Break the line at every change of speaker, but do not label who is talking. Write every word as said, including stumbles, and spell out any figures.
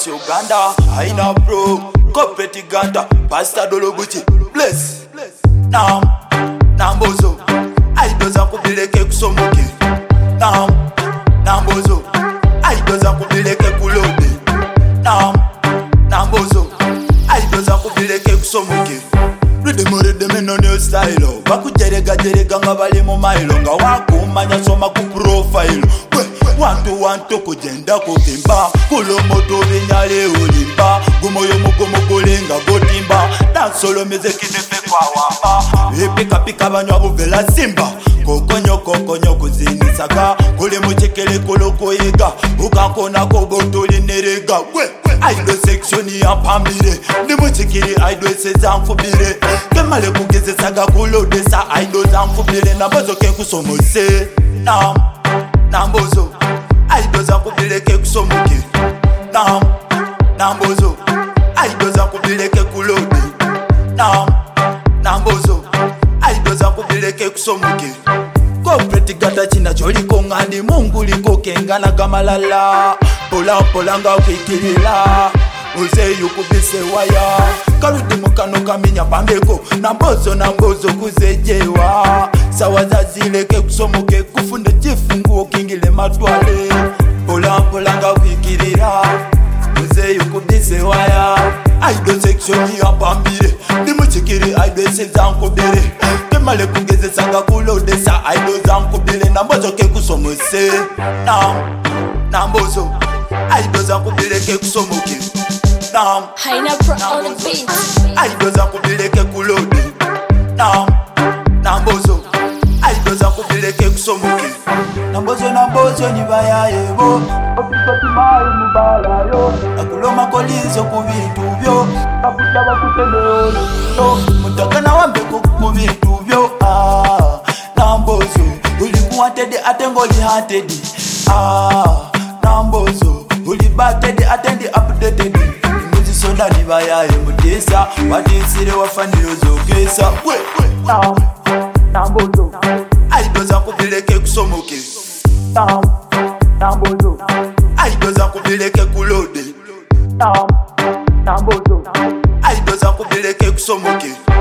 Records Uganda, Aina Pro, Corporate Ganda, Pastor Dolobuchi, bless. Now, Nambozo, I doesn't kubireke kusomoke. Now, Nambozo, I doesn't kubireke kulode. Now, Nambozo, I doesn't kubireke kusomoke. Rhythm rhythm no new style. Bakujerega jerega nga bali mu mailo nga wakumanya soma ku profile. One to one to kujenda kukimba kulomoto binyale ulimba gumoyo mugomo golenga gotimba dansolo music nefe kwa wamba epika pika banywa buvela simba kokonyo kokonyo kuzinisaka kule muchekele koloko yega ukakona ko botoli nerega we aido section ya pambire ndi muchikiri aido sezamfubire kemale kugeze saga kulodesa aido zamfubire nabozo ke kusomose na nambozo aidoza kubireke kusomoke. Nam nambozo aidoza kubireke kulode. Nam nambozo aidoza kubireke kusomoke. Corporate gata china choli kongani mungu liko kengana kamalala pola pola nga ukikilila uze yukubise waya karudi mukano kaminya pambeko nambozo nambozo kuzejewa sawa zazileke kusomoke kufunde chifunguo kingile matwale pola pola nga ukikilila uze yukubise waya aido section ya pambire ndimuchikiri aido sezankodere kemale kugeze sanga kulodesa aido zankubile nambozo ke kusomose na nambozo aido zankubile ke kusomoke. Nam
Aina Pro on the beat.
Aidoza kubireke kulode. Nam nambozo aidoza kubireke kusomoke. Nambozo nambozo nibaya yebo opipoti mai mubala yo akuloma kolizo kubitu byo abuja bakutendeo yo mutakana wambeko kubitu byo ah nambozo ulikuwa tede atengoli hatedi ah nambozo ulibatedi atendi updated sonda nibaya yemudesa watisire wafaniro zogesa we nam nambozo aidoza kubireke kusomoke. Nam nambozo aidoza kubireke kulode. Nam nambozo aidoza kubireke kusomoke.